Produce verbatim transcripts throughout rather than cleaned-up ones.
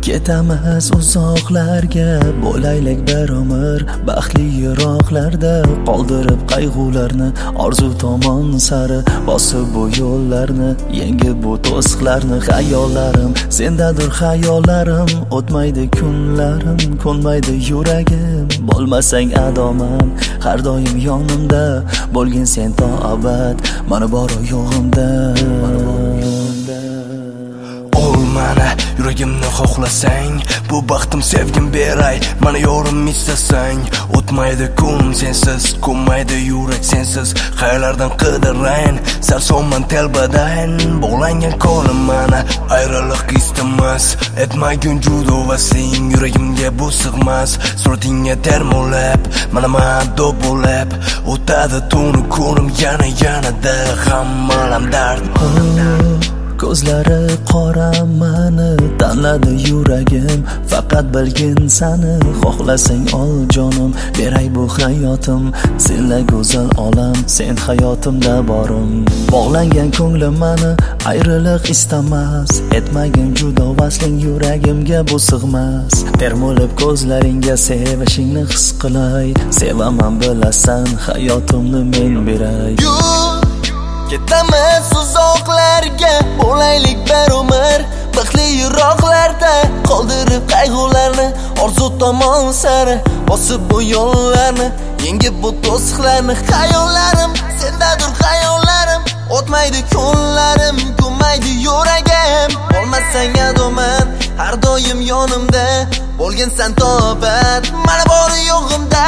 Ketamiz uzoqlarga, bo'laylik bir umr baxtli yiroqlarda, qoldirib qayg'ularni orzu tomon sari, bosib bu yo'llarni, yengib bu to'siqlarni. Xayollarim sendadir, xayollarim o'tmaydi kunlarim, ko'nmaydi yuragim. Bo'lmasang adoman har doim yonimda, bo'lgin sen to abad mana bor yo'g'imda. Ol mana yuragimni xohlasang, bu baxtim sevgim beray, mana yorim istasang. O'tmaydi kun sensiz, ko'nmaydi yurak sensiz, qaylardan qidirayn, sarsonman telbadan. Bog'langan qo'lim mana ayriliq istamas, etmagin judo va sen yuragimga bu sig'mas. Suratingga termolab, mana maddo bo'lib o'tadi tuni kunim, yana yanada hammalam dard. Ko'zlari qora mani tanladi yuragim, faqat bilgin sani xohlasang ol jonim. Beray bu hayotim senla go'zal olam, sen hayotimda borim. Bog'langan ko'nglim mani ayriliq istamas, etmagin judo vasling yuragimga bu sig'mas. Termulib ko'zlaringga sevishingni his qilay, sevaman bilasan hayotimni men beray. Ketamiz uzoqlarga, bo'laylik bir umr baxtli yiroqlarda, qoldirib qayg'ularni orzu tomon sari, bosib bu yo'llarni, yengib bu to'siqlarni. Xayollarim sendadir, xayollarim o'tmaydi kunlarim, ko'nmaydi yuragim. Bo'lmasang adoman har doim yonimda, bo'lgin sen tobat mana bor yo'g'imda.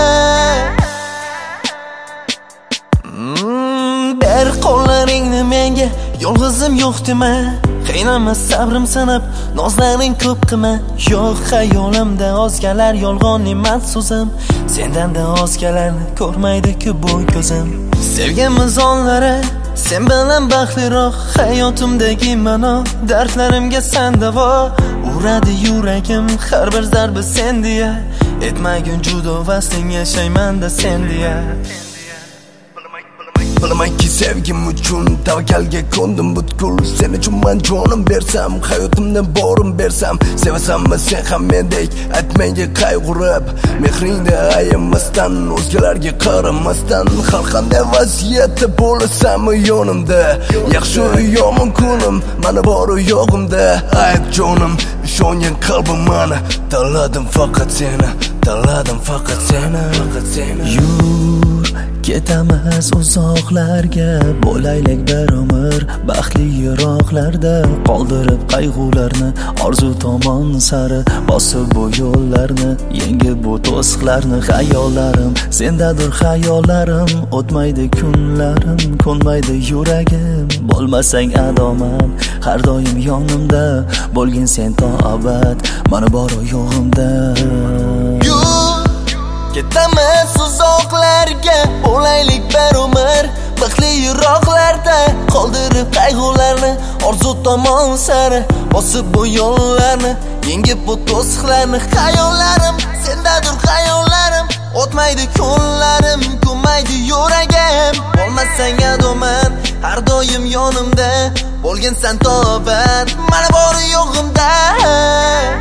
Ber qo'llaringni menga, yolg'izim yo'q dema, qiynama sabrim sanab, nozlaring ko'p qilma. Yo'q xayolimda ozgalar, yolg'on emas so'zim, sendan-da ozgalarni ko'rmaydi-ku bu ko'zim. Sevgimiz onlari sen bilan baxtliroq, hayotimdagi ma'no, dardlarimga sen davo. Uradi yuragim har bir zarbi sen deya, etmagin judo vasling yashayman-da sen deya. Bilamanki sevgim uchun tavakkalga ko'ndim butkul, sen uchun men jonim bersam, hayotimni borim bersam. Sevasanmi sen ham mendek, aytmanga qayg'urib, mehringda ayamasdan, o'zgalarga qaramasdan. Har qanday vaziyatda bo'lasanmi yonimda, yaxshi yomon kunim mana bor yo'g'imda. Ayt jonim, ishongan qalbim mana, tanladim faqat seni, tanladim faqat seni, faqat seni. Yur ketamiz uzoqlarga, bo'laylik bir umr baxtli yiroqlarda, qoldirib qayg'ularni orzu tomon sari, bosib bu yo'llarni, yengib bu to'siqlarni. Xayollarim sendadir, xayollarim o'tmaydi kunlarim, ko'nmaydi yuragim. Bo'lmasang adoman har doim yonimda, bo'lgin sen to abad mana bor yo'g'imda. Ketamiz uzoqlarga, bo'laylik bir umr baxtli yiroqlarda, qoldirib qayg'ularni orzu tomon sari, bosib bu yo'llarni, yengib bu to'siqlarni. Xayollarim sendadir, xayollarim o'tmaydi kunlarim, ko'nmaydi yuragim. Bo'lmasang adoman har doim yonimda, bo'lgin sen tobat mana bor yo'g'imda.